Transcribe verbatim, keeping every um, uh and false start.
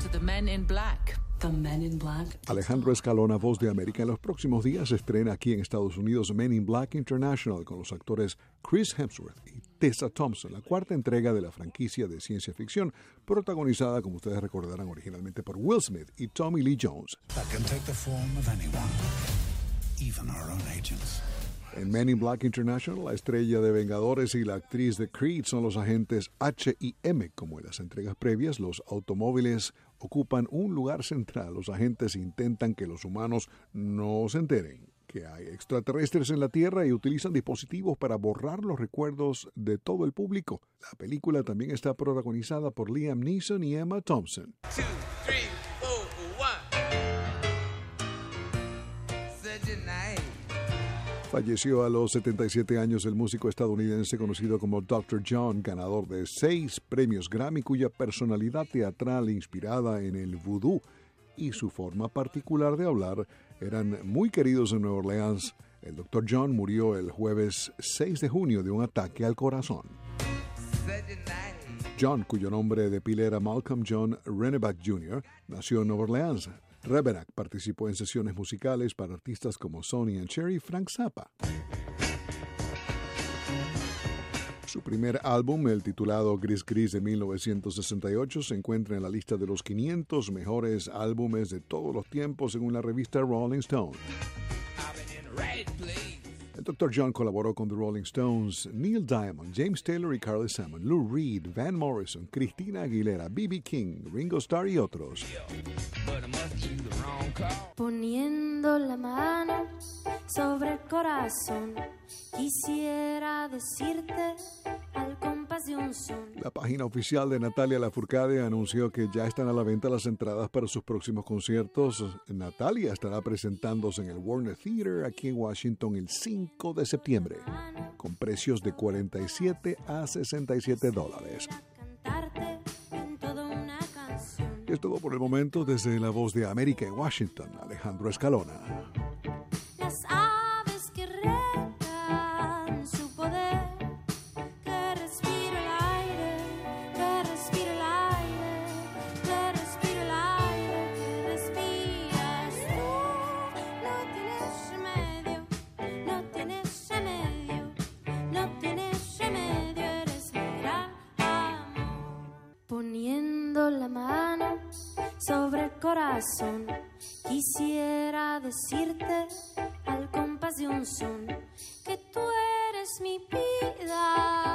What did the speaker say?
The Men in Black. The Men in Black. Alejandro Escalona, Voz de América. En los próximos días estrena aquí en Estados Unidos Men in Black International con los actores Chris Hemsworth y Tessa Thompson, la cuarta entrega de la franquicia de ciencia ficción, protagonizada, como ustedes recordarán, originalmente por Will Smith y Tommy Lee Jones. That can take the form of anyone, even our own agents. En Men in Black International, la estrella de Vengadores y la actriz de Creed son los agentes H y M. Como en las entregas previas, los automóviles ocupan un lugar central. Los agentes intentan que los humanos no se enteren que hay extraterrestres en la Tierra y utilizan dispositivos para borrar los recuerdos de todo el público. La película también está protagonizada por Liam Neeson y Emma Thompson. Two, three, four, one. Such a night. Falleció a los setenta y siete años el músico estadounidense conocido como doctor John, ganador de seis premios Grammy, cuya personalidad teatral inspirada en el vudú y su forma particular de hablar eran muy queridos en Nueva Orleans. El doctor John murió el jueves seis de junio de un ataque al corazón. John, cuyo nombre de pila era Malcolm John Renneback junior, nació en Nueva Orleans. Rebenack participó en sesiones musicales para artistas como Sonny and Cher y Frank Zappa. Su primer álbum, el titulado Gris Gris de mil novecientos sesenta y ocho, se encuentra en la lista de los quinientos mejores álbumes de todos los tiempos según la revista Rolling Stone. El doctor John colaboró con The Rolling Stones, Neil Diamond, James Taylor y Carly Simon, Lou Reed, Van Morrison, Christina Aguilera, B B King, Ringo Starr y otros. Poniendo la mano sobre el corazón, quisiera decirte al compás de un son. La página oficial de Natalia Lafourcade anunció que ya están a la venta las entradas para sus próximos conciertos. Natalia estará presentándose en el Warner Theater aquí en Washington el cinco de septiembre, con precios de cuarenta y siete a sesenta y siete dólares. Y es todo por el momento desde La Voz de América en Washington, Alejandro Escalona. Las aves que retan su poder, que respira el aire, que respira el aire, que respira el aire, que respiras tú. No tienes remedio, no tienes remedio, no tienes remedio, eres mi gran amor. Poniendo la mano sobre el corazón, quisiera decirte al compás de un son que tú eres mi vida.